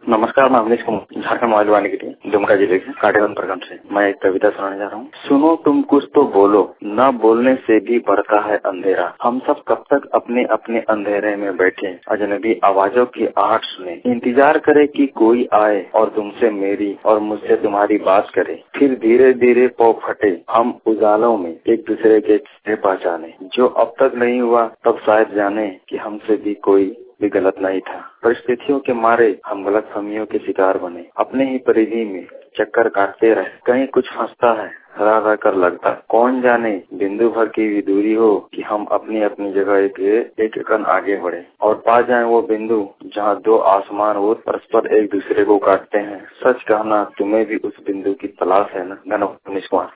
नमस्कार, मैं अवनीश कुमार झारखंड मोबाइल वाले के लिए दुमका जिले के काटेगंज प्रखंड से मैं एक कविता सुनाने जा रहा हूँ। सुनो तुम कुछ तो बोलो, न बोलने से भी बढ़ता है अंधेरा। हम सब कब तक अपने अपने अंधेरे में बैठे अजनबी आवाजों की आहट सुने, इंतजार करे कि कोई आए और तुमसे मेरी और मुझसे तुम्हारी बात करे। फिर धीरे धीरे पौ फटे, हम उजालों में एक दूसरे के चेहरे पहचाने। जो अब तक नहीं हुआ तब शायद जाने कि हमसे भी कोई भी गलत नहीं था। परिस्थितियों के मारे हम गलतफहमियों के शिकार बने, अपने ही परिधि में चक्कर काटते रहे। कहीं कुछ फंसता है, रह रह कर लगता, कौन जाने बिंदु भर की भी दूरी हो कि हम अपनी अपनी जगह एक कदम आगे बढ़े और पा जाएं वो बिंदु जहां दो आसमान रोज परस्पर एक दूसरे को काटते हैं। सच कहना, तुम्हें भी उस बिंदु की तलाश है ना। धन्यवाद।